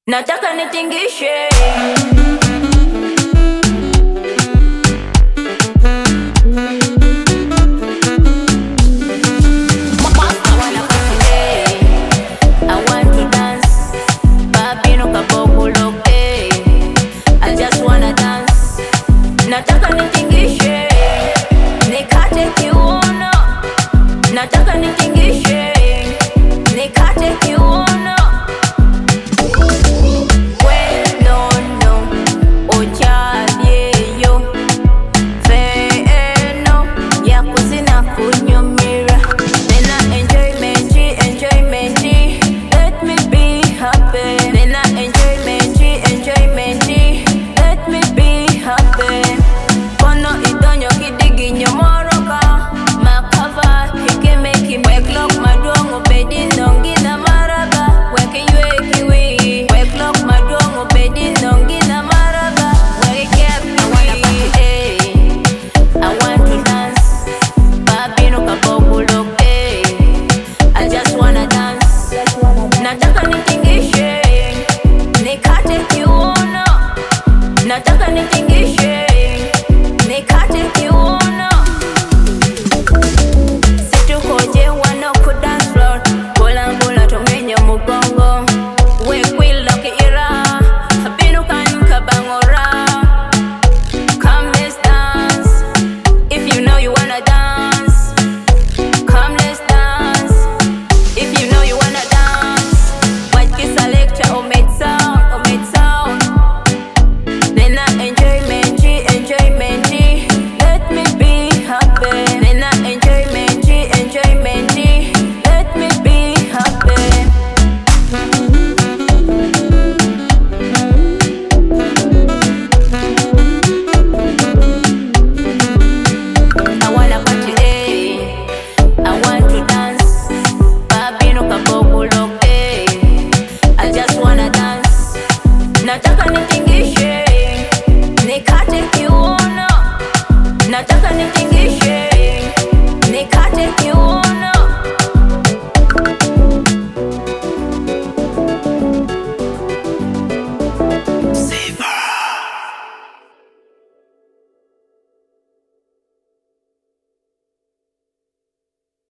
Nataka nitingishe. Nataka nitingishe, nikate kiuno. Nataka nitingishe, nikate kiuno. Bueno no, ochayeyo feno ya kuzina kunyumira. Nena enjoyment, let me be happy. Nena enjoyment, let me be happy. Kono idonyo kidigi nyomoroka makava hikemeki weklok madongo bedi nongina maraba weke yue kiwi weklok madongo bedi nongina maraba weke I want to dance babino kabogulok I just wanna dance. Nataka nitingishe nikate kiuno. Nataka nitingishe